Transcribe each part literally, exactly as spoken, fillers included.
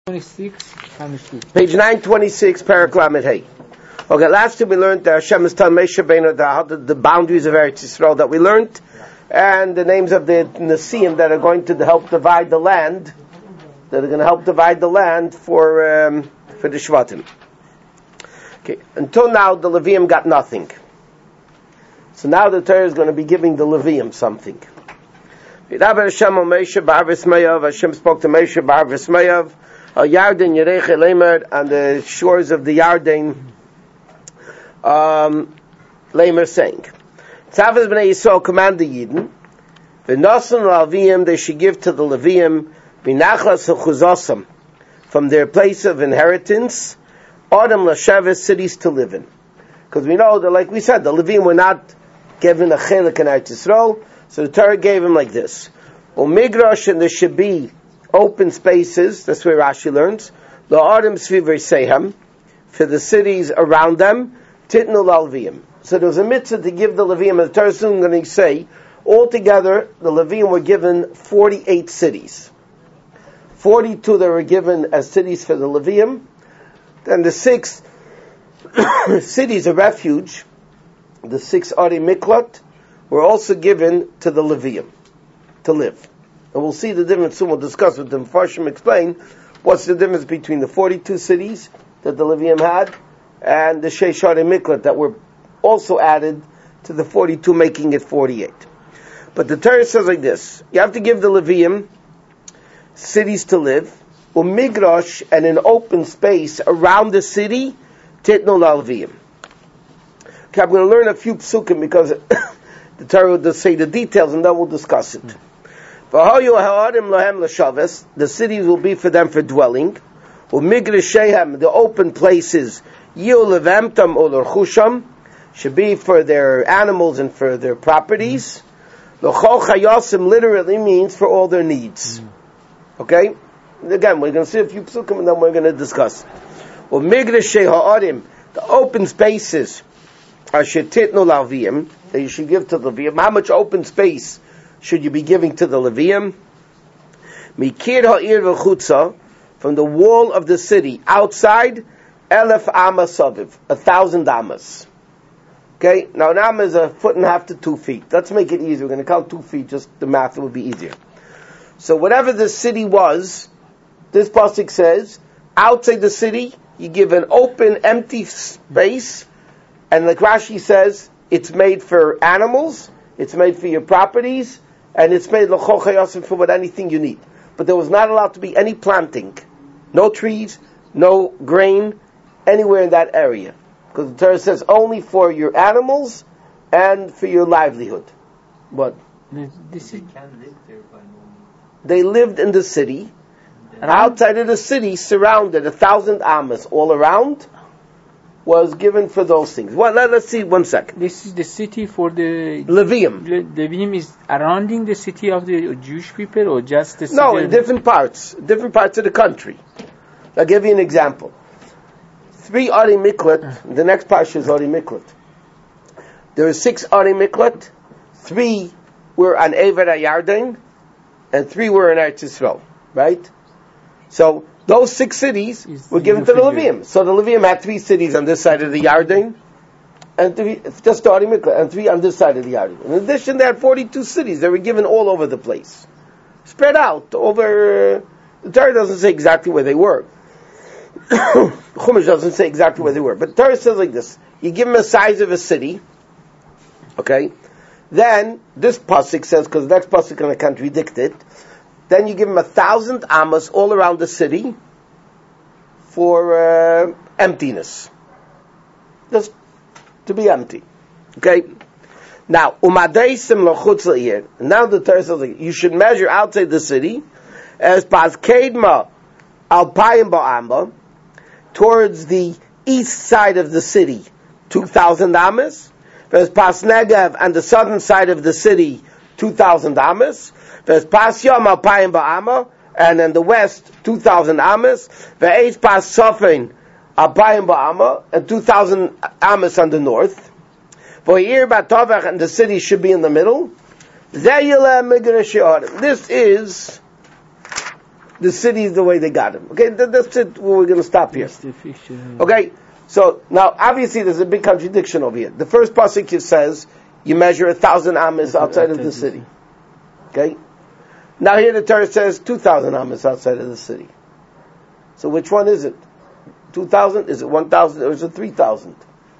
twenty-six, Page nine twenty-six, Parak Lamed Hey. Okay, last time we learned that Hashem is telling Moshe Rabbeinu the, the, the boundaries of Eretz Yisrael that we learned, and the names of the Nesiim that are going to help divide the land, that are going to help divide the land for um, for the Shvatim. Okay, until now the Levium got nothing. So now the Torah is going to be giving the Levium something. Hashem spoke to Moshe Bar V'Smayav, Yarden Yerech Lemer, on the shores of the Yarden, um, Lemer saying, Tzavas B'nai Yisrael command the Yidden, V'nosan L'Alviyim, they should give to the Levium, B'nachlas Chuzosam, from their place of inheritance, Adam L'Sheves, cities to live in. Because we know that, like we said, the Levium were not given a chelik in Eretz Yisrael, so the Torah gave him like this. Umigrash, and there should be open spaces, that's where Rashi learns, La'adim Sviv Sehem, for the cities around them, Titnu L'Alviyim. So there was a mitzvah to give the Levium, and the Torah is soon going to say, altogether, the Levium were given forty-eight cities. forty-two that were given as cities for the Levium, and the six cities of refuge, the six Ari Miklat, were also given to the Levium, to live. And we'll see the difference soon. We'll discuss with the Mepharshim, explain what's the difference between the forty-two cities that the Levium had and the Sheish Ari Miklat that were also added to the forty-two, making it forty-eight. But the Torah says like this: you have to give the Levium cities to live, umigrash, and an open space around the city, titnu l'Levium. Okay, I'm going to learn a few psukim because the Torah will say the details and then we'll discuss it. The cities will be for them for dwelling. The open places should be for their animals and for their properties. Literally means for all their needs. Okay? Again, we're going to see a few psukim and then we're going to discuss. The open spaces are shetitnu l'Alviyim, that you should give to the Levium. How much open space should you be giving to the Levium? Mikir ha'ir v'chutza, from the wall of the city outside, elef amas saviv, a thousand amas. Okay, now an amma is a foot and a half to two feet. Let's make it easier. We're going to count two feet, just the math will be easier. So whatever the city was, this pasuk says, outside the city, you give an open, empty space, and like Rashi says, it's made for animals, it's made for your properties, and it's made l'chol chayasim for what anything you need. But there was not allowed to be any planting, no trees, no grain, anywhere in that area. Because the Torah says only for your animals and for your livelihood. What? This is, they lived in the city, and outside of the city, surrounded, a thousand amas all around, was given for those things. Well, let, let's see one second. This is the city for the Levium. Le, Levium is surrounding the city of the Jewish people, or just the city? No, in different parts, different parts of the country. I'll give you an example. Three Ari Miklat. Uh. The next parsha is Ari Miklat. There are six Ari Miklat. Three were on Ever HaYarden, and three were in Eretz Yisrael. Right? So those six cities were given to the Levium. So the Levium had three cities on this side of the Yarden, and three, just the Ari Miklat, and three on this side of the Yarden. In addition, they had forty-two cities. They were given all over the place, spread out over. Uh, the Torah doesn't say exactly where they were. Chumash doesn't say exactly where they were, but the Torah says like this: you give them the size of a city. Okay, then this pasuk says, because the next pasuk is going to contradict it. Then you give them a thousand amas all around the city for uh, emptiness. Just to be empty. Okay? Now, umadeisim lochutz le'ir. Now the Torah says like, you should measure outside the city as pas kedma alpayim ba'amba, towards the east side of the city, two thousand amas. As pas negev, on the southern side of the city, two thousand amas. There's pas yom alpayim ba'ama, and in the west, two thousand amas. Ve'ez pas sofin alpayim ba'ama, and two thousand amas on the north. Ve'ir ba'tovach, and the city should be in the middle. This is the city is the way they got him. Okay, that, that's it. We're going to stop here. Okay, so now obviously there's a big contradiction over here. The first pasuk says you measure a thousand amas outside of the city. Okay, now here the Torah says two thousand amas outside of the city. So which one is it? Two thousand? Is it one thousand or is it three thousand?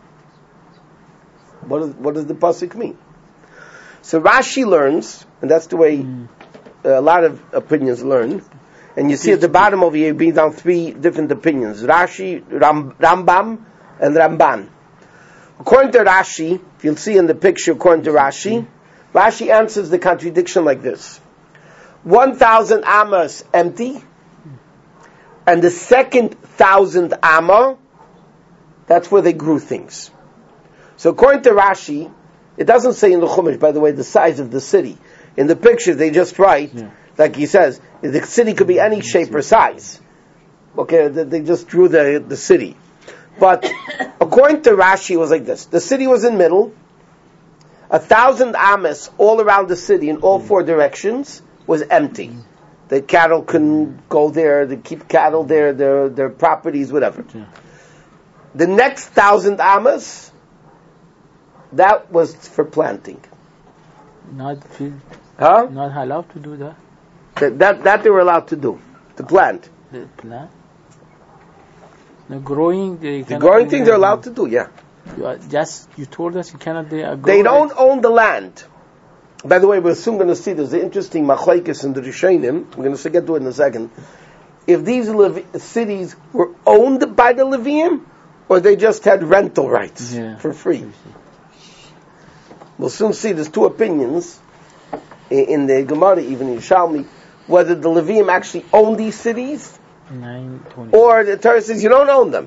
What, is, what does the pasuk mean? So Rashi learns, and that's the way mm. uh, a lot of opinions learn. And you see at the bottom over here, you bring down three different opinions: Rashi, Ram, Rambam, and Ramban. According to Rashi, if you'll see in the picture, according to Rashi, Rashi answers the contradiction like this: one thousand amas empty, and the second thousand amma, that's where they grew things. So according to Rashi, it doesn't say in the Chumash, by the way, the size of the city. In the picture, they just write, yeah. like he says, the city could be any shape or size. Okay, they just drew the, the city. But according to Rashi, it was like this. The city was in the middle. A thousand amas all around the city in all four directions was empty. The cattle couldn't go there, they keep cattle there, their, their properties, whatever. Yeah. The next thousand amas, that was for planting. Not huh? Not allowed to do that. That, that that they were allowed to do, to plant. The plant. The growing. They the growing things they're allowed to do. Yeah. You are just you told us you cannot. They, grow they don't it. own the land. By the way, we're soon going to see there's an interesting machlekes in the Rishonim. We're going to get to it in a second. If these Levi- cities were owned by the Levium, or they just had rental rights yeah. for free. We'll soon see there's two opinions in, in the Gemara, even in Shalmi, whether the Levium actually own these cities, Nine, or the Torah says you don't own them.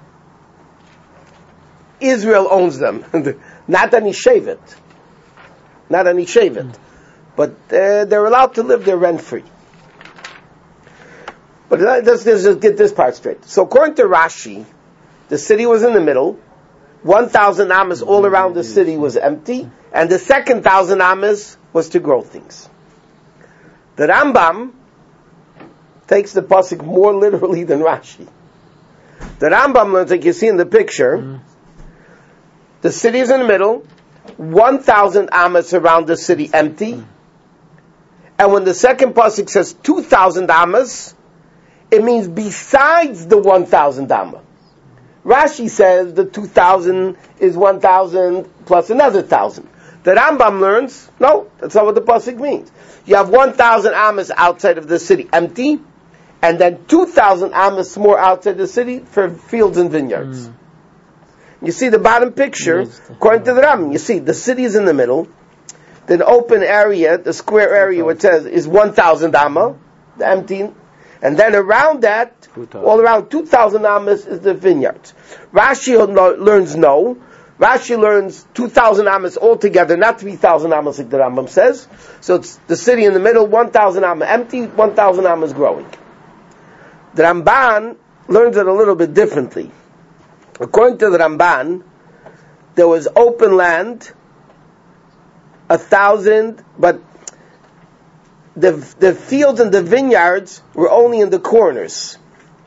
Israel owns them, not any Shevet, not any Shevet, mm. but uh, they're allowed to live there rent free. But let's, let's just get this part straight. So according to Rashi, the city was in the middle. One thousand amas all around the city was empty, and the second thousand amas was to grow things. The Rambam takes the pasuk more literally than Rashi. The Rambam learns, like you see in the picture, mm. the city is in the middle, one thousand amas around the city empty, mm. and when the second pasuk says two thousand amas, it means besides the one thousand amas. Rashi says the two thousand is one thousand plus another one thousand. The Rambam learns, no, that's not what the pasuk means. You have one thousand amas outside of the city empty, and then two thousand amas more outside the city for fields and vineyards. Mm. You see the bottom picture, according to the Rambam, you see the city is in the middle, the open area, the square area where it says is one thousand amma, the empty, and then around that, all around two thousand amas is the vineyards. Rashi learns no. Rashi learns two thousand amas altogether, not three thousand amas like the Rambam says. So it's the city in the middle, one thousand amas empty, one thousand amas growing. The Ramban learns it a little bit differently. According to the Ramban, there was open land, a thousand, but the the fields and the vineyards were only in the corners,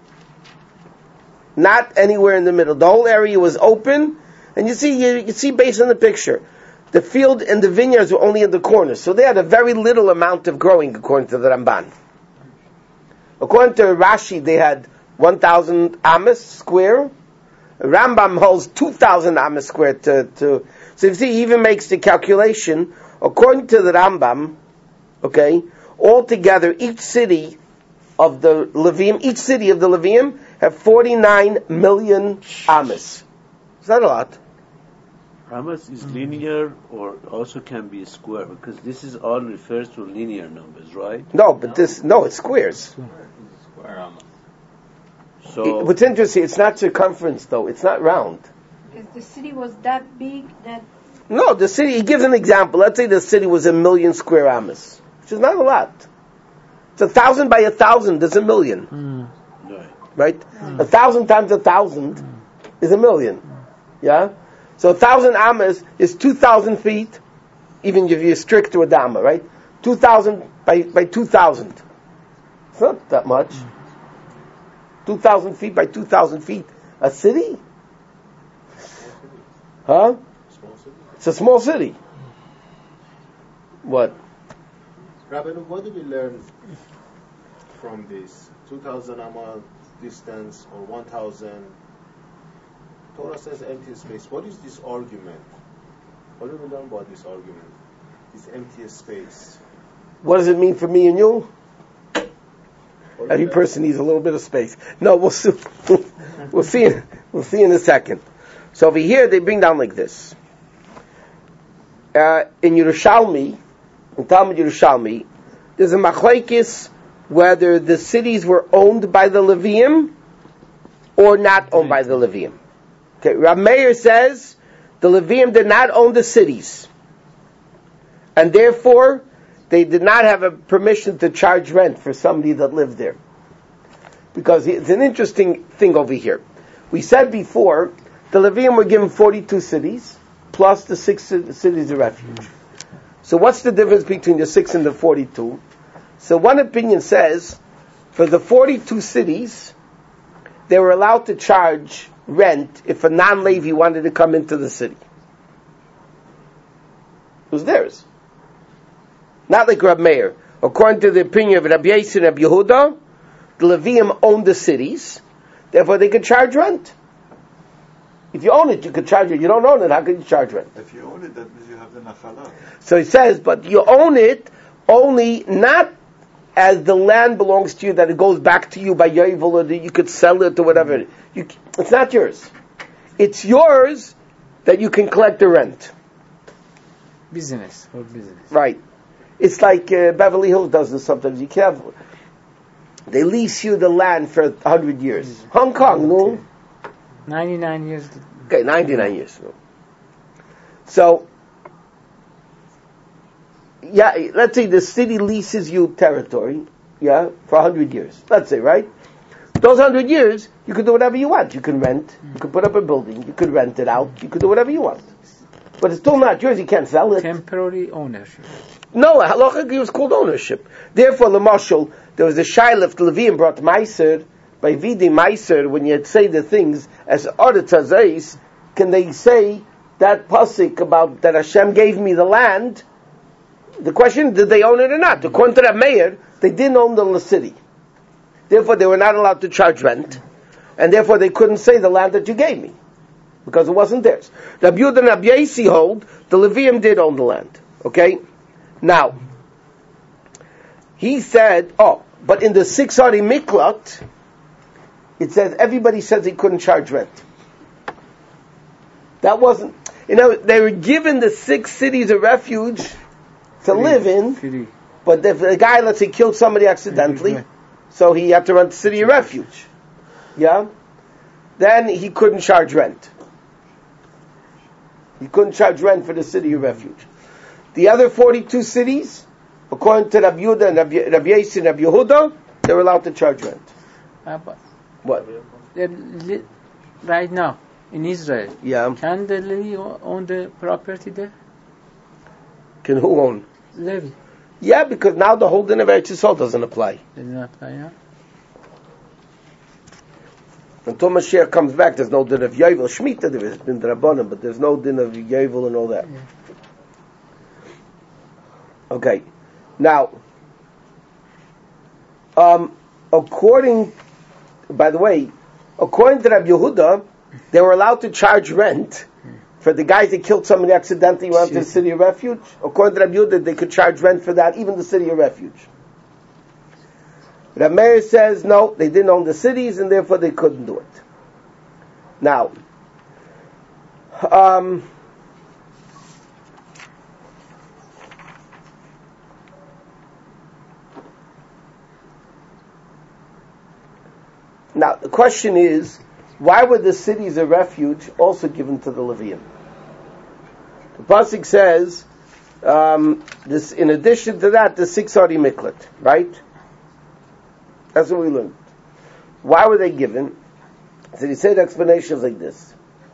not anywhere in the middle. The whole area was open, and you see, you, you see based on the picture, the field and the vineyards were only in the corners, so they had a very little amount of growing, according to the Ramban. According to Rashi, they had one thousand amas square. Rambam holds two thousand amas square to, to, so you see, he even makes the calculation, according to the Rambam, okay, altogether, each city of the Levium, each city of the Levium have forty-nine million amas. Is that a lot? Amas is linear or also can be square, because this is all refers to linear numbers, right? No, but no. this, no, it's squares. Square amas. So it, what's interesting, it's not circumference though, it's not round. Because the city was that big that... No, the city, he gives an example. Let's say the city was a million square amas, which is not a lot. It's a thousand by a thousand is a million. Mm. Right? Mm. A thousand times a thousand mm. is a million. Mm. Yeah? So a thousand amas is two thousand feet, even if you're strict to a dama, right? Two thousand by, by two thousand. It's not that much. Two thousand feet by two thousand feet. A city? Huh? Small city. It's a small city. What? Rabbi, what do we learn from this? two thousand amal distance or one thousand? Torah says empty space. What is this argument? What do we learn about this argument? This empty space. What does it mean for me and you? What Every do we person needs a little bit of space. No, we'll see. We'll see. In, we'll see in a second. So over here they bring down like this. Uh, in Yerushalmi, in Talmud Yerushalmi, there's a machlekes whether the cities were owned by the Levium or not owned by the Levium. Okay, Rav Meir says the Levium did not own the cities, and therefore they did not have a permission to charge rent for somebody that lived there. Because it's an interesting thing over here. We said before, the Levium were given forty-two cities, plus the six cities of refuge. So what's the difference between the six and the forty-two? So one opinion says, for the forty-two cities, they were allowed to charge rent if a non-Levi wanted to come into the city. It was theirs. Not like Rab Meir. According to the opinion of Rabbi Yossi and Rabbi Yehuda, the Levium owned the cities, therefore they could charge rent. If you own it, you could charge it. You don't own it, how can you charge rent? If you own it, that means you have the nachala. So he says, but you own it only not as the land belongs to you, that it goes back to you by Yovel, or that you could sell it or whatever. You, it's not yours. It's yours that you can collect the rent. Business or business. Right. It's like uh, Beverly Hills does this sometimes. You can have, they lease you the land for a hundred years. Hong Kong, no? Ninety-nine years. Okay, ninety-nine years. No. So, yeah, let's say the city leases you territory, yeah, for a hundred years. Let's say, right? Those hundred years, you can do whatever you want. You can rent, you can put up a building, you could rent it out, you could do whatever you want. But it's still not yours, you can't sell it. Temporary ownership. No, halacha was called ownership. Therefore, Lamashal, there was a shaila, the Levium brought Meiser, by Vidi Meiser, when you say the things as Aretz Hazais, can they say that pasuk about that Hashem gave me the land? The question, did they own it or not? According to that mayor, they didn't own the city. Therefore, they were not allowed to charge rent, and therefore they couldn't say the land that you gave me, because it wasn't theirs. Rabbi Yehuda and Rabbi Yossi hold, the Levium did own the land. Okay? Now, he said, oh, but in the six Ari Miklat, it says everybody says they couldn't charge rent. That wasn't, you know, they were given the six cities of refuge to Free. live in, Free. but if the guy, let's say, killed somebody accidentally, Free. so he had to rent the city of refuge. Yeah? Then he couldn't charge rent. He couldn't charge rent for the city of refuge. The other forty-two cities, according to Rabbi Yehuda and Rabbi, Rabbi Yossi and Rabbi Yehuda, they were allowed to charge rent. Uh, but What? they're li- right now in Israel, Yeah. can the Levi o- own the property there? Can who own? Levi. Yeah, because now the whole din of Eretz Yisrael doesn't apply. Does not apply now? Until Mashiach comes back, there's no din of Yovel. Shemitah, there is din Rabbanim, but there's no din of Yovel and all that. Yeah. Okay. Now, um, according, by the way, according to Rabbi Yehuda, they were allowed to charge rent for the guys that killed somebody accidentally went to the city of refuge. According to Rabbi Yehuda, they could charge rent for that, even the city of refuge. Rabbi Meir says, no, they didn't own the cities, and therefore they couldn't do it. Now, um, now the question is, why were the cities of refuge also given to the Levium? The pasuk says, um, this. In addition to that, the six Ari Miklat, right? That's what we learned. Why were they given? So he said explanations like this.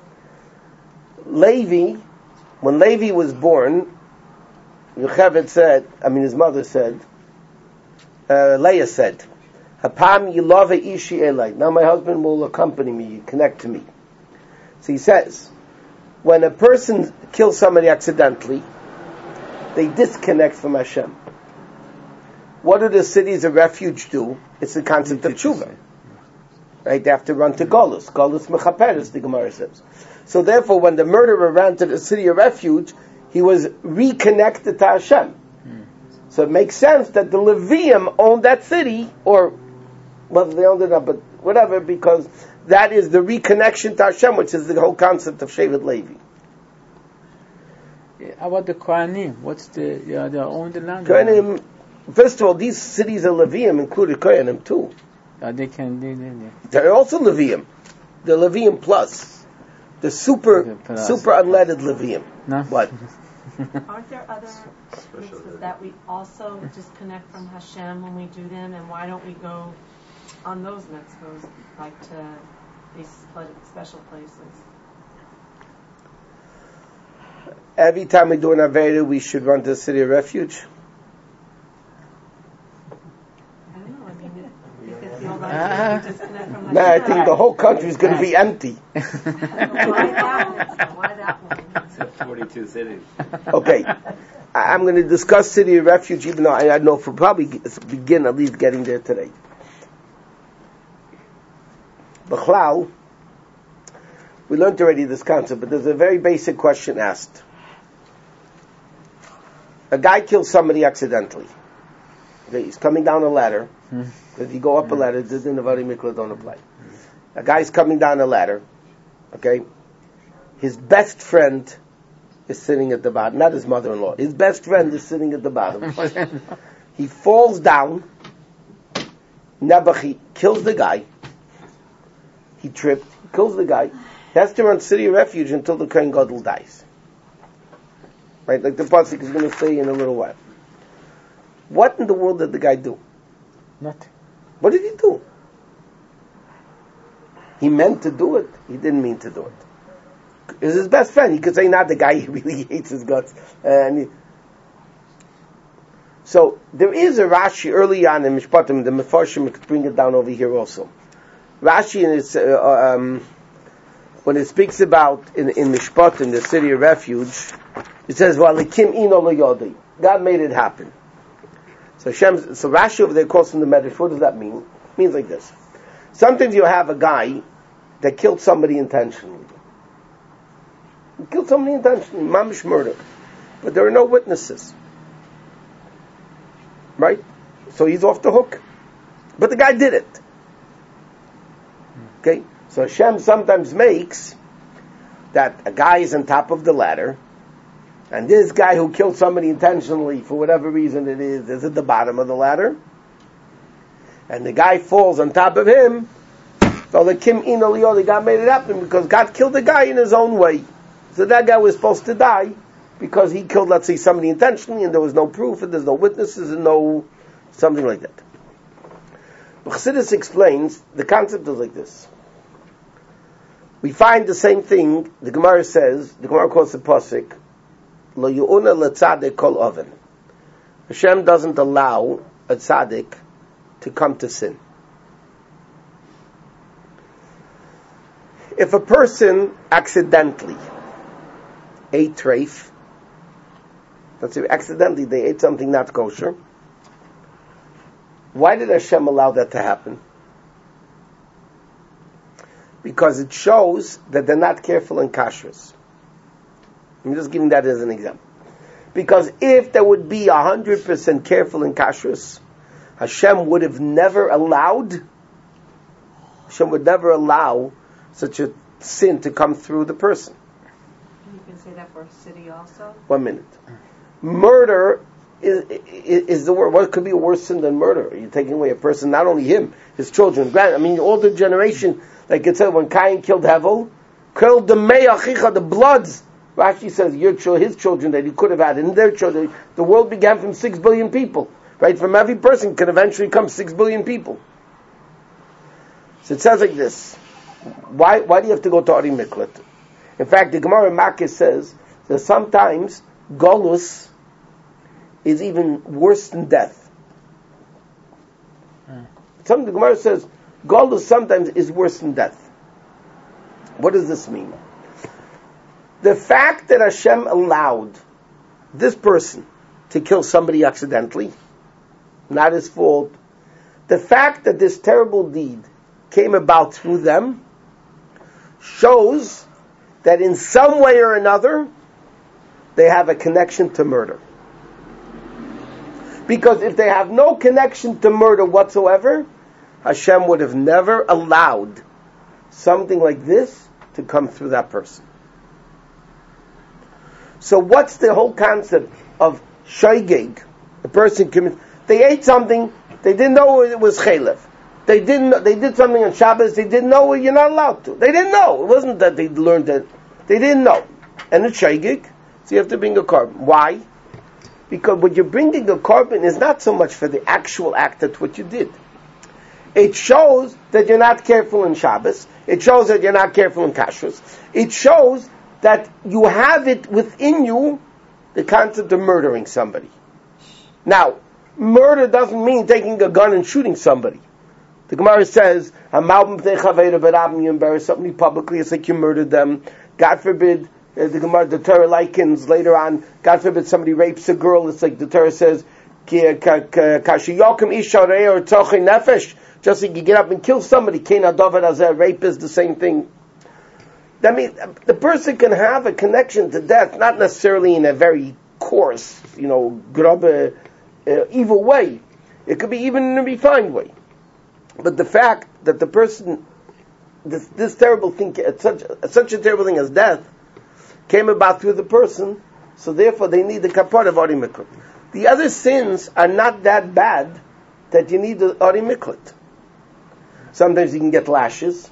Levi, when Levi was born, Yocheved said, I mean his mother said, uh, Leah said, Hapam yilove ishi elai. Now my husband will accompany me, connect to me. So he says, when a person kills somebody accidentally, they disconnect from Hashem. What do the cities of refuge do? It's the concept of tshuva. Right? They have to run to Golus. Golus mechaperes, the Gemara says. So therefore, when the murderer ran to the city of refuge, he was reconnected to Hashem. Hmm. So it makes sense that the Levium owned that city, or, well, they owned it up, but whatever, because that is the reconnection to Hashem, which is the whole concept of Shevet Levi. How about the Kohanim? What's the, yeah, they own the land? Kohanim, first of all, these cities of Levium included Kohanim too. Uh, they can, they, they, they. They're also Levium. The Levium plus. The super, plus. super unleaded Levium. No? What? Aren't there other mitzvahs that we also disconnect from Hashem when we do them, and why don't we go on those mitzvahs, like to these special places? Every time we do an Aveda, we should run to the city of refuge. I don't know, I mean, if it feels like uh, we disconnect from Hashem. No, I think the whole country is going to be empty. Why that one? Why that one? forty-two cities. Okay. I'm going to discuss city of refuge, even though I, I know if we'll probably begin at least getting there today. B'chlal, we learned already this concept, but there's a very basic question asked. A guy kills somebody accidentally. Okay, he's coming down a ladder. Mm. If you go up a ladder, the Nevari Mikla don't apply. A guy's coming down a ladder. Okay, his best friend is sitting at the bottom, not his mother-in-law. His best friend is sitting at the bottom. He falls down. Nebuch kills the guy. He tripped, he kills the guy. He has to run city of refuge until the Kohen Gadol dies. Right, like the pasuk is going to say in a little while. What in the world did the guy do? Nothing. What did he do? He meant to do it. He didn't mean to do it. It was his best friend. He could say, not the guy, he really hates his guts. And he... So, there is a Rashi early on in Mishpatim, the Mefarshim could bring it down over here also. Rashi, in its, uh, um, when it speaks about in, in Mishpatim, the city of refuge, it says, "V'alikim ino lo yodi." God made it happen. So Hashem, so Rashi over there calls from the Medrash. What does that mean? It means like this. Sometimes you have a guy that killed somebody intentionally. He killed somebody intentionally, mamish murder. But there are no witnesses. Right? So he's off the hook. But the guy did it. Okay? So Hashem sometimes makes that a guy is on top of the ladder, and this guy who killed somebody intentionally, for whatever reason it is, is at the bottom of the ladder, and the guy falls on top of him. So the Kim Ino Leo, God made it happen because God killed the guy in his own way. So that guy was supposed to die because he killed, let's say, somebody intentionally, and there was no proof, and there's no witnesses, and no something like that. But Chassidus explains the concept is like this. We find the same thing. The Gemara says, the Gemara calls the pasuk, Lo yu'una letzadek kol oven. Hashem doesn't allow a tzaddik to come to sin. If a person accidentally ate treif, let's say accidentally they ate something not kosher, why did Hashem allow that to happen? Because it shows that they're not careful in kashrus. I'm just giving that as an example. Because if they would be one hundred percent careful in kashrus, Hashem would have never allowed, Hashem would never allow such a sin to come through the person. You can say that for a city also? One minute. Murder is, is, is the word. What could be a worse sin than murder? You're taking away a person, not only him, his children, grand. I mean, all the generation, like it said, when Cain killed Hevel, killed the me'achicha, the bloods. Rashi says your his children that he could have had, and their children. The world began from six billion people, right? From every person can eventually come six billion people. So it says like this. Why? Why do you have to go to Ari Miklat? In fact, the Gemara in Makkah says that sometimes Golus is even worse than death. Hmm. some the Gemara says, Golus sometimes is worse than death. What does this mean? The fact that Hashem allowed this person to kill somebody accidentally, not his fault, the fact that this terrible deed came about through them, shows that in some way or another, they have a connection to murder. Because if they have no connection to murder whatsoever, Hashem would have never allowed something like this to come through that person. So what's the whole concept of shoygeg? A person commits, they ate something, they didn't know it was chaylev. They didn't. They did something on Shabbos. They didn't know you're not allowed to. They didn't know. It wasn't that they learned it. They didn't know. And it's shaygig. So you have to bring a carbon. Why? Because when you're bringing a carbon is not so much for the actual act of what you did. It shows that you're not careful in Shabbos. It shows that you're not careful in Kashrus. It shows that you have it within you, the concept of murdering somebody. Now, murder doesn't mean taking a gun and shooting somebody. The Gemara says, you embarrass somebody publicly, it's like you murdered them. God forbid, uh, the Gemara, the Torah likens later on, God forbid somebody rapes a girl, it's like the Torah says, just like you get up and kill somebody, rape is the same thing. That means the person can have a connection to death, not necessarily in a very coarse, you know, grobe, uh, evil way. It could be even in a refined way. But the fact that the person, this, this terrible thing, such, such a terrible thing as death, came about through the person, so therefore they need the kapara of Ari Miklat. The other sins are not that bad that you need the Ari Miklat. Sometimes you can get lashes.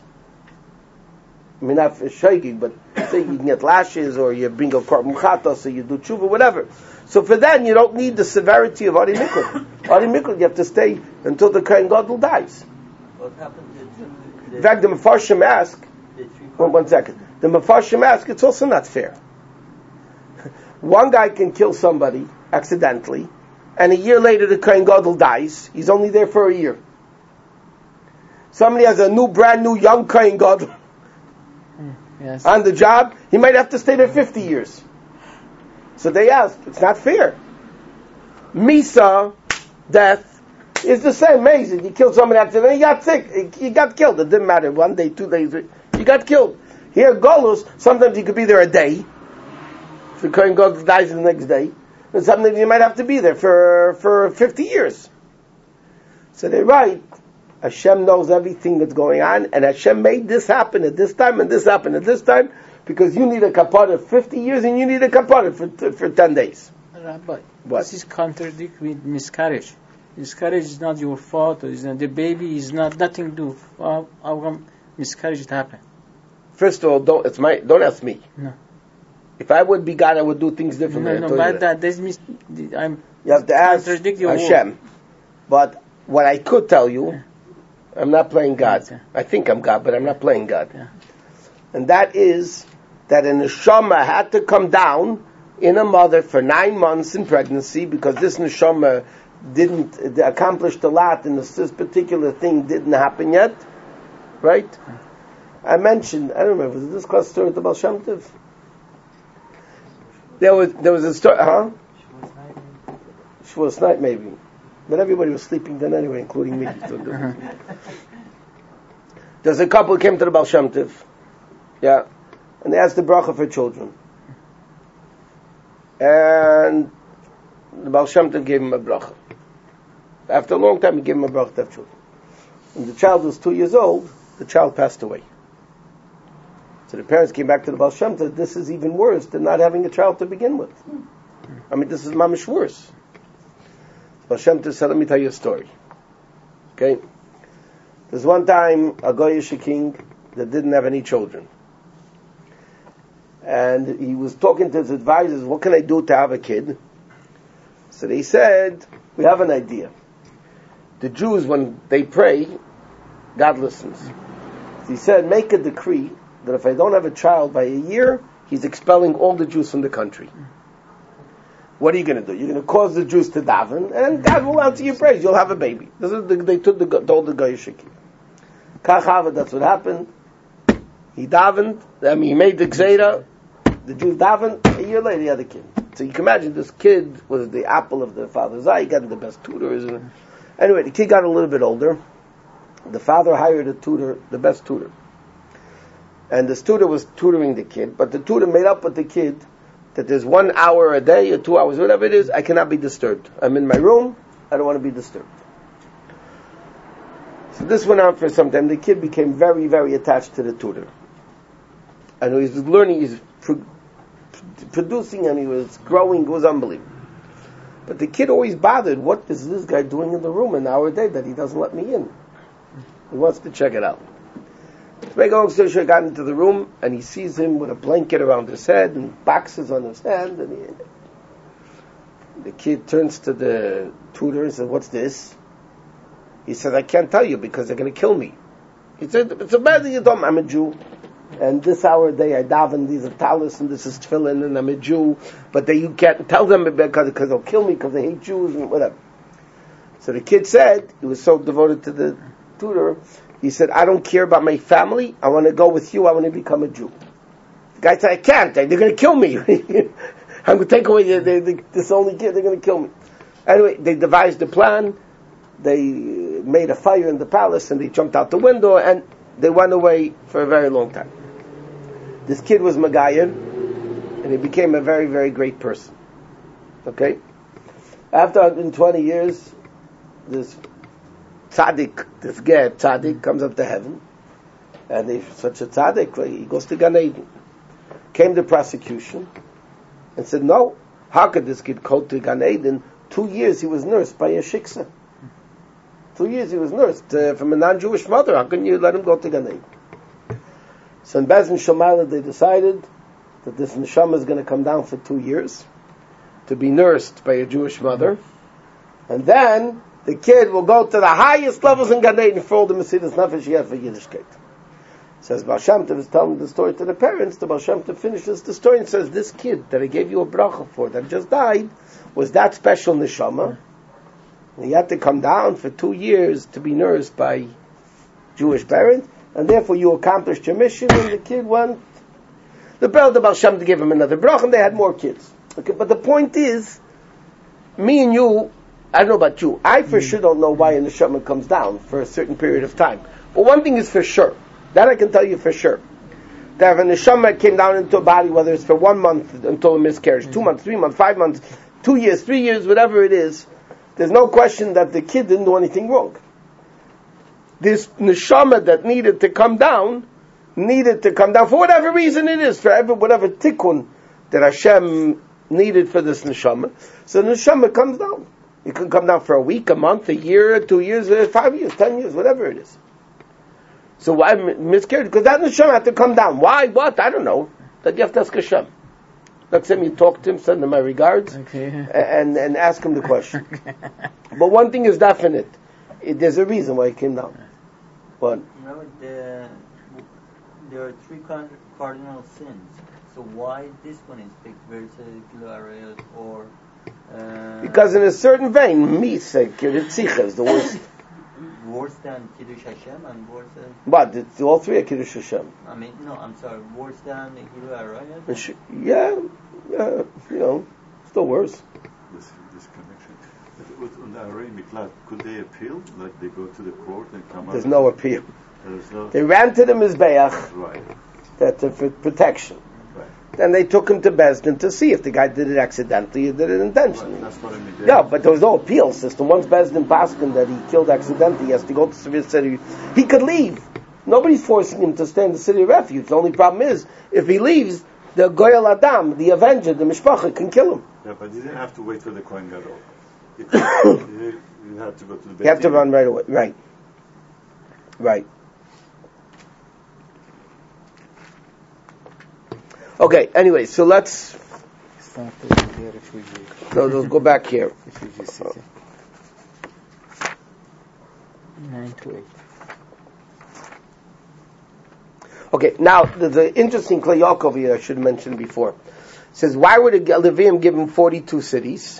I mean, not for shaygig, but say you can get lashes, or you bring a korban chatos, or you do tshuva, whatever. So for that, you don't need the severity of Ari Miklat. Ari Miklat, you have to stay until the Kohen Gadol dies. What happened to In fact, the Mefarshim ask, one, one second, the Mefarshim ask, it's also not fair. One guy can kill somebody accidentally, and a year later the Kohen Gadol dies. He's only there for a year. Somebody has a new, brand new, young Kohen Gadol yes. on the job, he might have to stay there fifty years. So they ask, it's not fair. Misa, death, is the same. Amazing. You killed somebody accidentally, he got sick, he got killed. It didn't matter, one day, two days, he got killed. Here, Golus, sometimes you could be there a day. If the Kohen Gadol dies the next day. And sometimes you might have to be there for, for fifty years. So they write, Hashem knows everything that's going on, and Hashem made this happen at this time, and this happened at this time, because you need a kapara for fifty years, and you need a kapara for, for ten days. Rabbi, What? this is contradict with miscarriage. Miscarriage is not your fault, or is not, the baby is not, nothing to do. How, how come miscarriage happen? First of all, don't, it's my, don't ask me. No. If I would be God, I would do things differently. No, I no, told you but that. that, that's mis- I'm You have to ask contradict your Hashem. word. But what I could tell you, I'm not playing God. Okay. I think I'm God, but I'm not playing God. Yeah. And that is that an neshama had to come down in a mother for nine months in pregnancy, because this neshama didn't accomplish a lot, and this particular thing didn't happen yet. Right? I mentioned, I don't remember, was this class story with the Baal Shem Tov? There was, there was a story, huh? Shavuos night maybe. But everybody was sleeping then anyway, including me. So there's a couple who came to the Baal Shem Tov. Yeah. And they asked the bracha for children. And the Baal Shem Tov gave him a bracha. After a long time, he gave him a bracha to have children. When the child was two years old, the child passed away. So the parents came back to the Baal Shem Tov, this is even worse than not having a child to begin with. I mean, this is mamish worse. The Baal Shem Tov said, let me tell you a story. Okay? There's one time a Goyish king that didn't have any children. And he was talking to his advisors, what can I do to have a kid? So they said, we have an idea. The Jews, when they pray, God listens. So he said, make a decree that if I don't have a child by a year, he's expelling all the Jews from the country. What are you going to do? You're going to cause the Jews to daven, and God will answer your praise. You'll have a baby. This is the, they told the, told the guy Shiki. Kachava, that's what happened. He davened, I mean, he made the Gzeira, the Jews davened, a year later he had a kid. So you can imagine this kid was the apple of the father's eye, he got the best tutors. And anyway, the kid got a little bit older. The father hired a tutor, the best tutor. And this tutor was tutoring the kid, but the tutor made up with the kid that there's one hour a day or two hours, whatever it is, I cannot be disturbed. I'm in my room, I don't want to be disturbed. So this went on for some time. The kid became very, very attached to the tutor. And he was learning, he was pro- producing and he was growing, it was unbelievable. But the kid always bothered, what is this guy doing in the room an hour a day that he doesn't let me in? He wants to check it out. To make a long story short, got into the room and he sees him with a blanket around his head and boxes on his hand. And he, the kid turns to the tutor and says, what's this? He said, I can't tell you because they're going to kill me. He said, it's a bad that you don't, I'm a Jew. And this hour a day I daven, these are talis, and this is tefillin, and I'm a Jew. But they, you can't tell them because, because they'll kill me because they hate Jews and whatever. So the kid said, he was so devoted to the tutor, he said, I don't care about my family, I want to go with you, I want to become a Jew. The guy said, I can't, they're going to kill me. I'm going to take away the, the, the, this only kid, they're going to kill me. Anyway, they devised a plan, they made a fire in the palace, and they jumped out the window, and they went away for a very long time. This kid was Magayer, and he became a very, very great person. Okay? After one hundred twenty years, this tzaddik, this guy tzaddik, comes up to heaven, and he's such a tzaddik, he goes to Gan Eden. Came the prosecution, and said, no, how could this kid go to Gan Eden? Two years he was nursed by a shiksa. Two years he was nursed uh, from a non-Jewish mother. How can you let him go to Gan Eden? So in Bez and Shomala they decided that this neshama is going to come down for two years to be nursed by a Jewish mother, and then the kid will go to the highest levels in Gan Eden for all the Mesidas Nefesh he had for Yiddishkeit. Says Baal Shem Tov is telling the story to the parents. The Baal Shem Tov finishes the story and says, this kid that I gave you a bracha for, that just died, was that special neshama. And he had to come down for two years to be nursed by Jewish parents, and therefore you accomplished your mission, and the kid went. The Bel the Baal Shem Tov gave him another bracha, and they had more kids. Okay, but the point is, me and you, I don't know about you, I for mm. sure don't know why a neshama comes down for a certain period of time. But one thing is for sure, that I can tell you for sure, that if a neshama came down into a body, whether it's for one month until a miscarriage, mm. two months, three months, five months, two years, three years, whatever it is, there's no question that the kid didn't do anything wrong. This neshama that needed to come down, needed to come down for whatever reason it is, for every, whatever tikkun that Hashem needed for this neshama. So the neshama comes down. It can come down for a week, a month, a year, two years, five years, ten years, whatever it is. So why miscarriage? Because that neshama had to come down. Why? What? I don't know. That you have to ask Hashem. Next time you talk to him, send him my regards, okay. and, and ask him the question. But one thing is definite. It, there's a reason why he came down. What? Remember, the, there are three cardinal sins. So why this one is picked versus Gilarayot or... Uh, because in a certain vein, Misa, Kiritzicha is the worst. Worse than Kiddush Hashem and worse than... But it's, all three are Kiddush Hashem. I mean, no, I'm sorry, worse than Gilarayot? Yeah, yeah, you know, still worse. This, this connection. With on the Arei Miklat, could they appeal? Like they go to the court and come There's out? no appeal. There's no... They ran to the Mizbeach right. that, uh, for protection. Right. Then they took him to Bezdin to see if the guy did it accidentally or did it intentionally. Right, that's what I mean. Yeah, but there was no appeal system. Once Bezdin Paskin that he killed accidentally, he has to go to the city. He could leave. Nobody's forcing him to stay in the city of refuge. The only problem is, if he leaves, the Goyal Adam, the Avenger, the Mishpacha, can kill him. Yeah, but you didn't have to wait for the Kohen Gadol. You, you, you had to go to the Beit You have to Din. run right away. Right. Right. Okay, anyway, so let's... No, let's go back here. Nine to eight. Okay, now, there's an interesting Klei Yaakov here I should have mentioned before. says, why were the Levium given forty-two cities?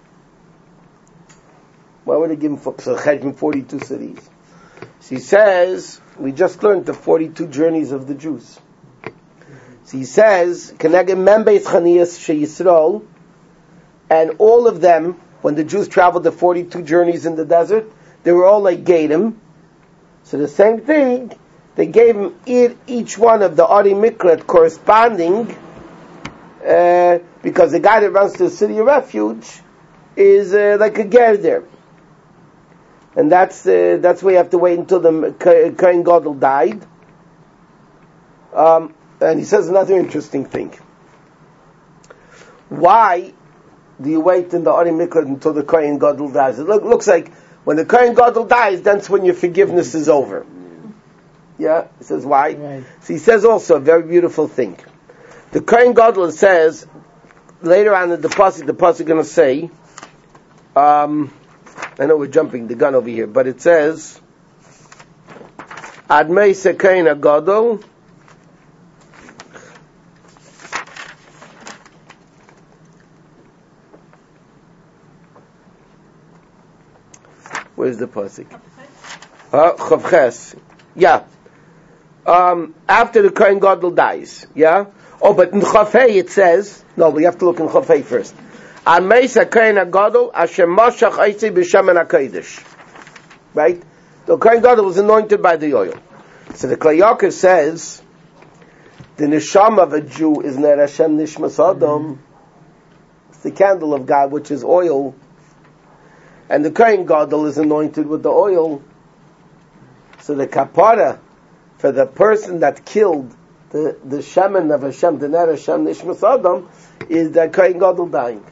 Why would they give him forty-two cities? So he says, we just learned the forty-two journeys of the Jews. So he says, and all of them, when the Jews traveled the forty-two journeys in the desert, they were all like Gadim. So the same thing, they gave him each one of the Ari Miklat corresponding, uh, because the guy that runs to the city of refuge is uh, like a ger there. And that's uh, that's why you have to wait until the Kohen Gadol died. Um, and he says another interesting thing. Why do you wait in the Ari Miklat until the Kohen Gadol dies? It look, looks like when the Kohen Gadol dies, that's when your forgiveness is over. Yeah? He says why? Right. So he says also a very beautiful thing. The Kohen Gadol says, later on in the Pasuk, the Pasuk is going to say, um, I know we're jumping the gun over here, but it says, Admei Sekein Agadol, where's the pasuk? Uh, Chavches. Yeah. Um, after the Kohen Gadol dies. Yeah? Oh, but in Chafei it says, no, we have to look in Chafei first. Right? The Kohen Gadol was anointed by the oil. So the Klei Yakar says, the neshama of a Jew is Ner Hashem Nishmas Adam. It's the candle of God, which is oil. And the Kohen Gadol is anointed with the oil. So the kapara for the person that killed the, the shaman of Hashem, the Ner Hashem Nishmas Adam, is the Kohen Gadol dying.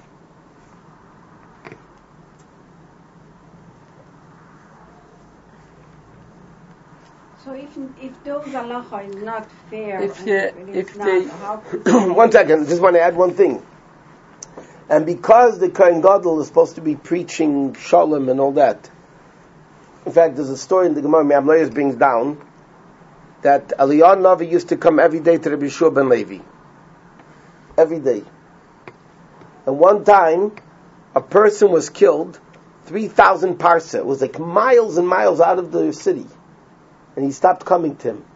So if if those halacha is not fair, if they, if not, they how one second, I just want to add one thing. And because the Kohen Gadol is supposed to be preaching Shalom and all that, in fact, there's a story in the Gemara, Me'amloyas brings down, that Eliyahu Navi used to come every day to Rabbi Yeshua ben Levi. Every day. And one time, a person was killed, three thousand parsa. It was like miles and miles out of the city. And he stopped coming to him.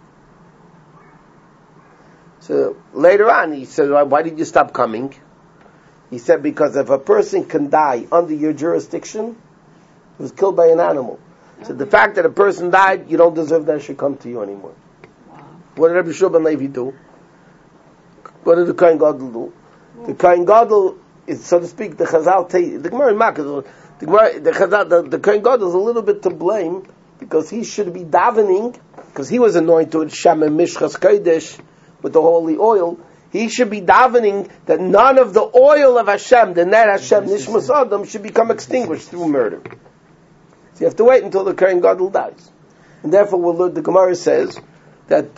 So later on, he said, why did you stop coming? He said, because if a person can die under your jurisdiction, he was killed by an animal. So the fact that a person died, you don't deserve that it should come to you anymore. Wow. What did Rabbi Yeshua ben Levi do? What did the Kohen Gadol do? Wow. The Kohen Gadol is, so to speak, the Chazal, the Gemara in Makkah, the Gemara, the Chazal, the, the Kohen Gadol is a little bit to blame, because he should be davening, because he was anointed with Shaman Mishchas Kodesh, with the holy oil. He should be davening that none of the oil of Hashem, the Ner Hashem Nishmas Adam, should become extinguished through murder. So you have to wait until the Kohen Gadol dies. And therefore, we'll learn, the Gemara says that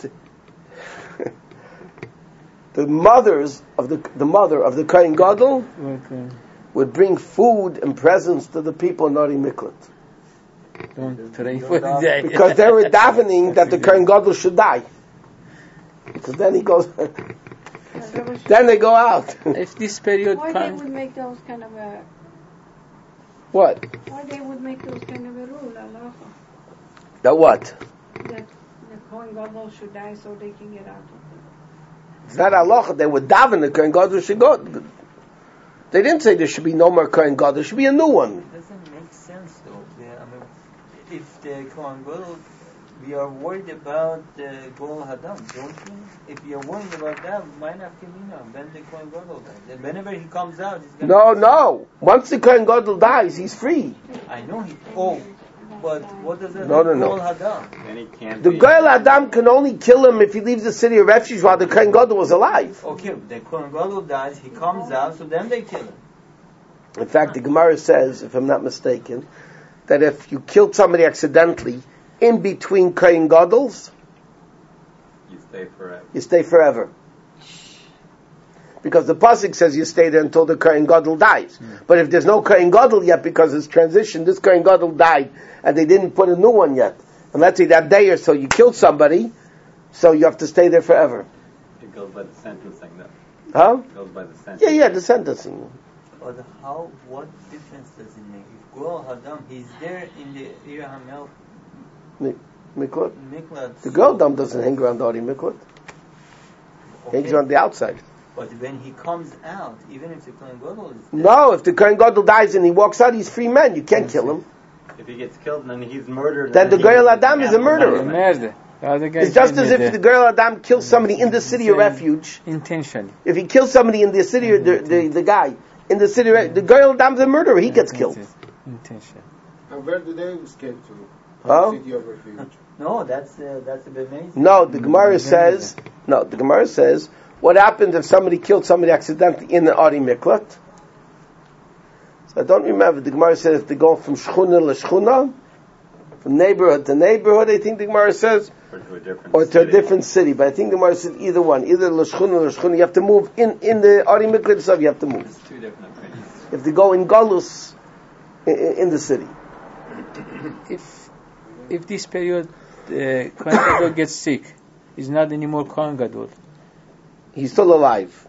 the mothers of the the mother of the Kohen Gadol okay. would bring food and presents to the people in Ari Miklat. Because they were davening that the Kohen Gadol should die. Because then he goes, then they go out. If this period why comes, they would make those kind of a what? Why they would make those kind of a rule, halacha? That what? That the Kohen Gadol should die so they can get out of it. It's not halacha. They would daven the Kohen Gadol should go. They didn't say there should be no more Kohen Gadol. There should be a new one. It doesn't make sense though. I mean, if the Kohen Gadol, we are worried about the Gol Hadam, don't we? If you're worried about that, why not Kemina? When the Kohen Gadol dies, and whenever he comes out, he's going no, no. Once the Kohen Gadol dies, he's free. I know he. Oh, but what does that no, no, Gol no. Hadam? Then he can't. The Gol Hadam can only kill him if he leaves the city of refuge while the Kohen Gadol was alive. Okay, the Kohen Gadol dies, he comes out, so then they kill him. In fact, the Gemara says, if I'm not mistaken, that if you killed somebody accidentally in between Kohen Gadol's, you stay forever. You stay forever. Because the pasuk says you stay there until the Kohen Gadol dies. Mm. But if there's no Kohen Gadol yet, because it's transition, this Kohen Gadol died, and they didn't put a new one yet. And let's say that day or so you killed somebody, so you have to stay there forever. It goes by the sentencing, though. Huh? Goes by the sentence. Yeah, yeah, the sentencing. But how? What difference does it make? If Goel Hadam, he's there in the Ir Hamel Miklat. Miklat. The Goel Hadam doesn't hang around the Ari Miklat. Okay. Hangs around the outside. But when he comes out, even if the Kohen Gadol is there, No, if the Kohen Gadol dies and he walks out, he's free man. You can't kill him. If he gets killed and then he's murdered, Then the he Goel gets- Adam is a murderer. Murder. The other guy It's just as did if it, the Goel Adam kills somebody in the city of refuge. intentionally. If he kills somebody in the city, the, the, the guy in the city, the Goel Adam's a murderer. He gets killed. Intention. And where do they escape to? Huh? City of refuge. no, that's uh, that's a bit amazing. No, the Gemara says, no, the Gemara says, what happens if somebody killed somebody accidentally in the Ari Miklat? So I don't remember. The Gemara says if they go from Shchuna to Shchuna, from neighborhood to neighborhood, I think the Gemara says, or to a different or to city. a different city. But I think the Gemara says either one, either L'Shchuna or L'Shchuna. You have to move in, in the Ari Miklat itself. You have to move. It's two different opinions. If they go in Galus, in, in the city. If if this period uh, Kohen Gadol gets sick, he's not anymore Kohen Gadol. He's still alive.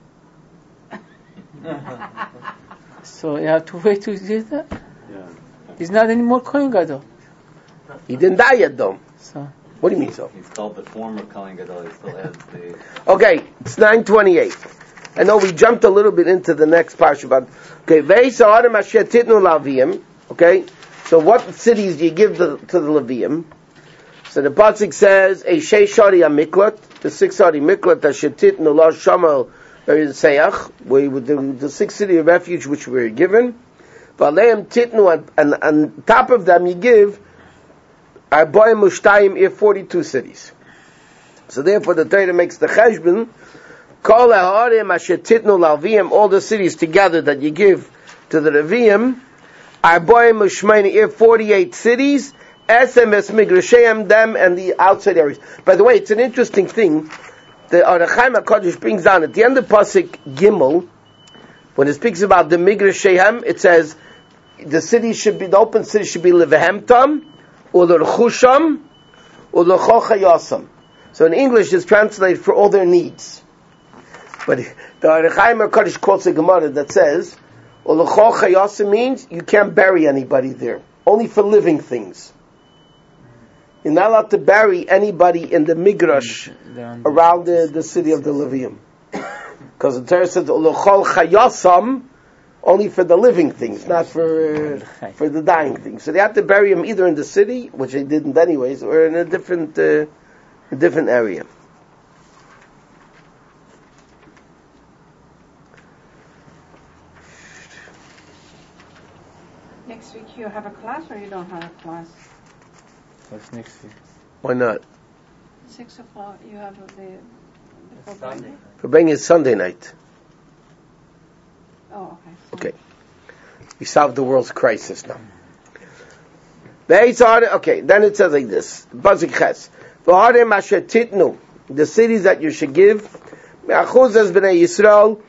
So you have to wait to do that. Yeah. He's not anymore Kohen Gadol. He didn't die yet, though. So What do you mean so? He's called the former Kohen Gadol. He still has the. Okay, it's nine twenty-eight. I know we jumped a little bit into the next parsha, but okay, Veisa Adam Asher Titnu Lavim. Okay, so what cities do you give the, to the Levium? So the pasuk says a Sheishari Amiklat, the six Ari Miklat Asher Titnu La Shamal Seach, where the, the sixth city of refuge which we were given. Valeim Titnu, and on top of them you give Arboim Mushtayim Ir forty-two cities. So therefore the Torah makes the cheshbon. Kol ha'arim asher titnu lalviim, all the cities together that you give to the Levium, Arboim Mushmayim Ir forty-eight cities, Esem es migrasheim, them and the outside areas. By the way, it's an interesting thing. The Arachaim HaKadosh brings down at the end of Pasuk Gimel, when it speaks about the migrasheim, it says the city should be, the open city should be Levehemtam, or L'Chusham, or L'Chochayasam. So in English it's translated for all their needs. But the Arachaim HaKadosh quotes a Gemara that says, or L'Chochayasam means you can't bury anybody there. Only for living things. You're not allowed to bury anybody in the Migrash around the, the city of the Levium. Because the Torah says, L'Chol Chayasam, only for the living things, not for uh, for the dying things. So they have to bury him either in the city, which they didn't anyways, or in a different uh, a different area. Next week you have a class or you don't have a class? that's next week. Why not? Six o'clock you have the, the Sunday. For bringing is Sunday night. Oh, okay. Okay. We solved the world's crisis now. Okay, then it says like this. Pasuk Ches. V'harem asher titnu, the cities that you should give, me'achuzas b'nei Yisrael,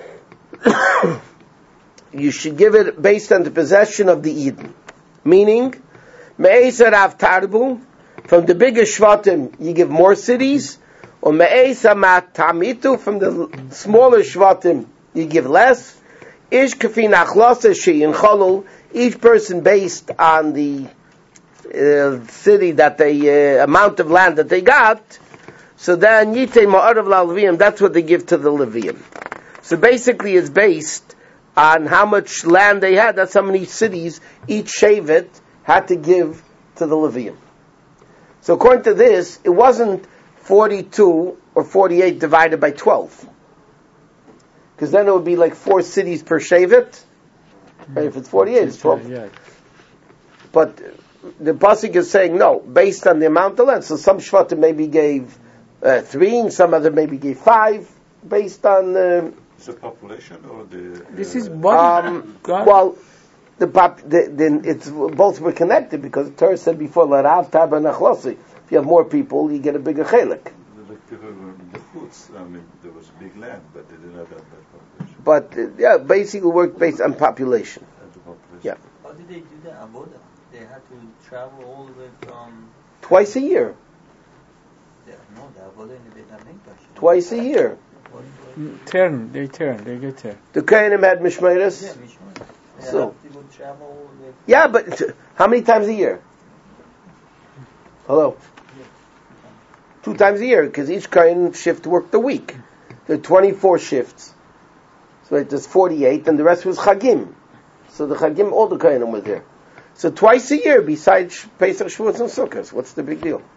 you should give it based on the possession of the Eden. Meaning, me'eser av tarbu, from the bigger shvatim you give more cities, or me'eser mat tamitu, from the smaller shvatim you give less. Ish kafi nachlasa she'in cholul, each person based on the uh, city that they, uh, amount of land that they got, so then yitei ma'arav la'leviim, that's what they give to the Levium. So basically it's based on how much land they had, that's how many cities each shevet had to give to the Levium. So according to this, it wasn't forty-two or forty-eight divided by twelve. Because then it would be like four cities per shevet. Right? If it's forty-eight, it's twelve. But the pasuk is saying no, based on the amount of land. So some shvatim maybe gave uh, three, and some other maybe gave five, based on. Uh, the population or the. Uh, This is body. um, well, the pop. The, then it's both were connected because the Torah said before larav taba nachlosi. If you have more people, you get a bigger chelik. Like the, the foods, I mean, there was big land, but they didn't have that population. But uh, yeah, basically work based on population. And the population. Yeah. How did they do the avoda? They had to travel all the way from. Twice a year. Yeah, no, the avoda in the Beit Hamikdash. Twice a year. What, what Turn, they turn, they get turn. The Kohanim had Mishmeres? Yeah, Mishmeres. They So- have to go travel with Yeah, but t- how many times a year? Hello? Two times a year, because each Kohen shift worked a week. There are twenty-four shifts. So it was forty-eight, and the rest was Chagim. So the Chagim, all the Kohanim were there. So twice a year, besides Pesach, Shavuot, and Sukkot. What's the big deal?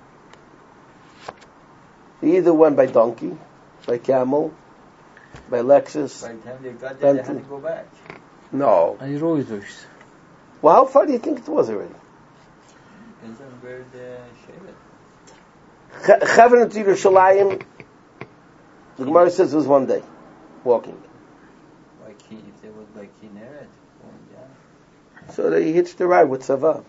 They either went by donkey, by camel, by Lexus. by the time they got there, they had Bentley. to go back. No. I rode those. Well, how far do you think it was already? Depends on where the Shevet. Chevron to Yerushalayim, the Gemara says it was one day, walking. Like he, if there was like Kinneret, going down. So they hitched the ride with Sava.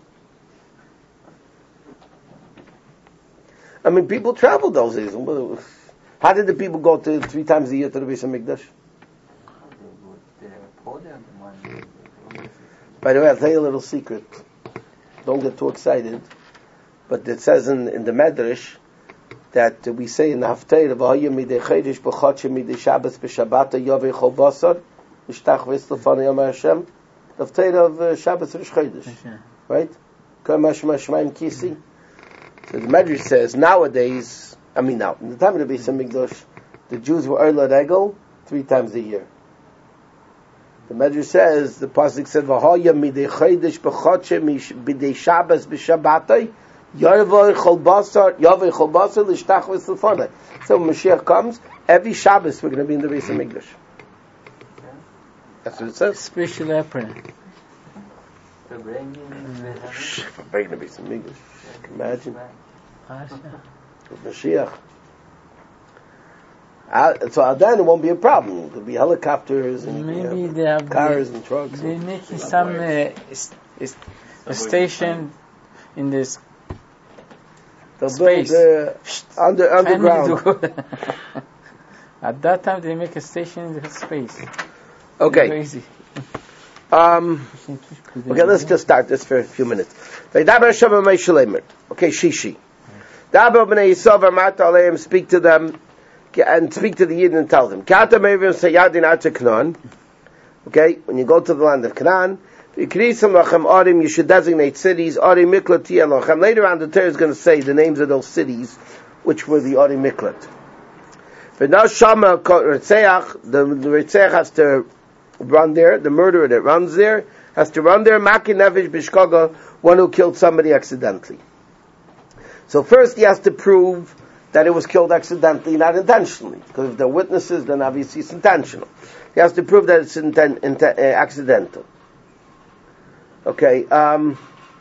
I mean, people traveled those days. How did the people go to three times a year to the Beis HaMikdash? They would uh, pour them the money. By the way, I'll tell you a little secret. Don't get too excited. But it says in, in the Medrash that uh, we say in the Haftarah, "V'hayim midei chodesh b'chodshim midei Shabbos b'Shabbata yovei chol basar nishtach v'estelfanu Yom Hashem." The Haftarah of uh, Shabbos Rosh Chodesh, right? Kol mashma shmaim kisi. So the Medrash says nowadays, I mean now, in the time of the Beis HaMikdash, the Jews were Oila Regel three times a year. The Medrash says, the pasuk said, "V'haya midei chodesh b'chodshim midei Shabbos b'Shabbatay yovei chol basar yovei chol basar lishtach v'estelfanu." So when Mashiach comes, every Shabbos we're going to be in the Beis HaMikdash. That's what it says. Special apron. To bring in the For breaking the Beis HaMikdash. Imagine. Pasha. With Mashiach. Uh, so then it won't be a problem. There'll be helicopters and Maybe you they have cars the, and trucks. They and making some uh, is, is a station in this they'll space. build uh, under underground. Finally do- At that time, they make a station in the space. Okay. Crazy. Um, okay, let's just start this for a few minutes. Okay, Shishi. Dabar b'nei Yisrael v'amata aleim, speak to them and speak to the Yidden and tell them. Kata meivim sayadin acha Canaan. Okay, when you go to the land of Canaan, v'krisam lachem arim, you should designate cities. Arim miklat tiyeh lachem. Later on, the Torah is going to say the names of those cities, which were the arim miklat. But now Shama Ritzeach, the Ritzeach has to run there. The murderer that runs there has to run there. Maki nefesh b'shkaga, one who killed somebody accidentally. So first he has to prove that it was killed accidentally, not intentionally. Because if they're witnesses, then obviously it's intentional. He has to prove that it's inten- inten- uh, accidental. Okay. Um,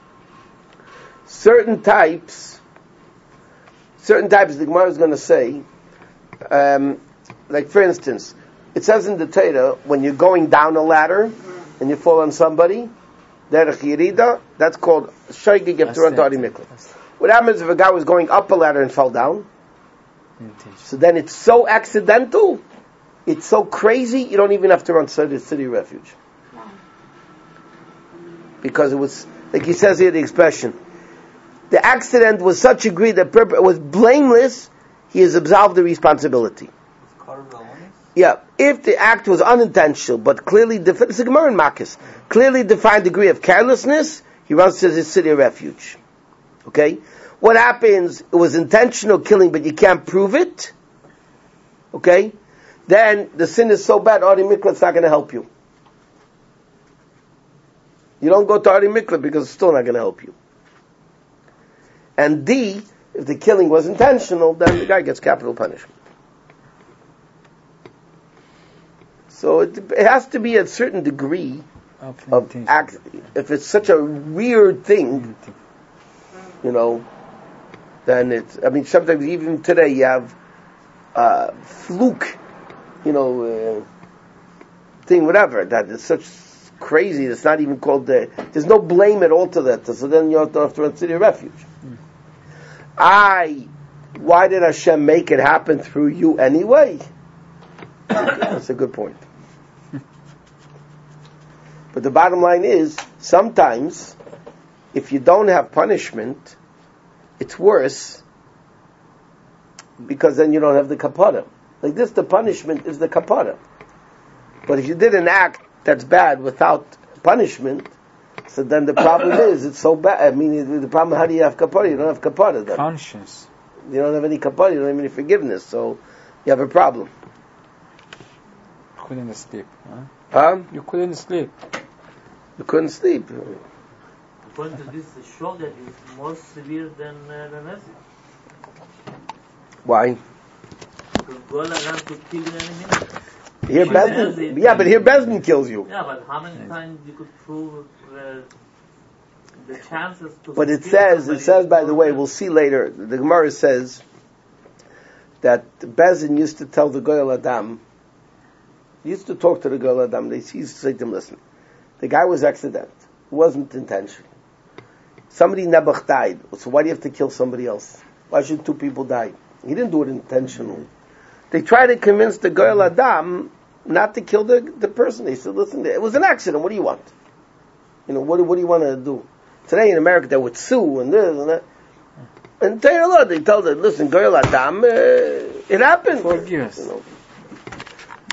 certain types, certain types, the Gemara is going to say, um, like for instance, it says in the Torah, when you're going down a ladder and you fall on somebody, derech yirida, that's called shoygig yefturah dari miklat. What happens if a guy was going up a ladder and fell down? So then it's so accidental, it's so crazy, you don't even have to run to the city refuge. Because it was, like he says here, the expression, the accident was such a greed that purpose was blameless, he has absolved the responsibility. Yeah, if the act was unintentional, but clearly defined, it's a Gemara in Makis, clearly defined degree of carelessness, he runs to his city of refuge. Okay? What happens, it was intentional killing, but you can't prove it, okay? Then the sin is so bad, Ari Miklat's not going to help you. You don't go to Ari Miklat because it's still not going to help you. And D, if the killing was intentional, then the guy gets capital punishment. So it, it has to be a certain degree of act. If it's such a weird thing, you know, then it's, I mean, sometimes even today you have uh, fluke, you know, uh, thing, whatever, that is such crazy, it's not even called, the, there's no blame at all to that, so then you have to, have to run city of refuge. Mm. I, why did Hashem make it happen through you anyway? Okay, that's a good point. But the bottom line is, sometimes, if you don't have punishment, it's worse, because then you don't have the kapara. Like this, the punishment is the kapara. But if you did an act that's bad without punishment, so then the problem is it's so bad. I mean, the problem, how do you have kapara? You don't have kapara then. Conscience. You don't have any kapara, you don't have any forgiveness, so you have a problem. Couldn't sleep. Huh? Huh? You couldn't sleep. You couldn't sleep. According to this, the shoulder is more severe than uh, the Nazi. Why? Because Gola Ram could kill you any minute. Here Bezdin, yeah, but here Bezdin kills you. Yeah, but how many times you could prove uh, the chances to But it kill says, somebody it says, by is the more way, than- we'll see later, the Gemara says that Bezdin used to tell the Goyal Adam, he used to talk to the Goyal Adam, they he used to say to him, listen, the guy was accident, it wasn't intentional. Somebody Nebuch died, so why do you have to kill somebody else? Why should two people die? He didn't do it intentionally. They tried to convince the Goyal Adam not to kill the, the person. They said, listen, it was an accident, what do you want? You know, what, what do you want to do? Today in America they would sue and this and that. And tell you what, they tell them, listen, Goyal Adam, uh, it happened. Forgive us. You know,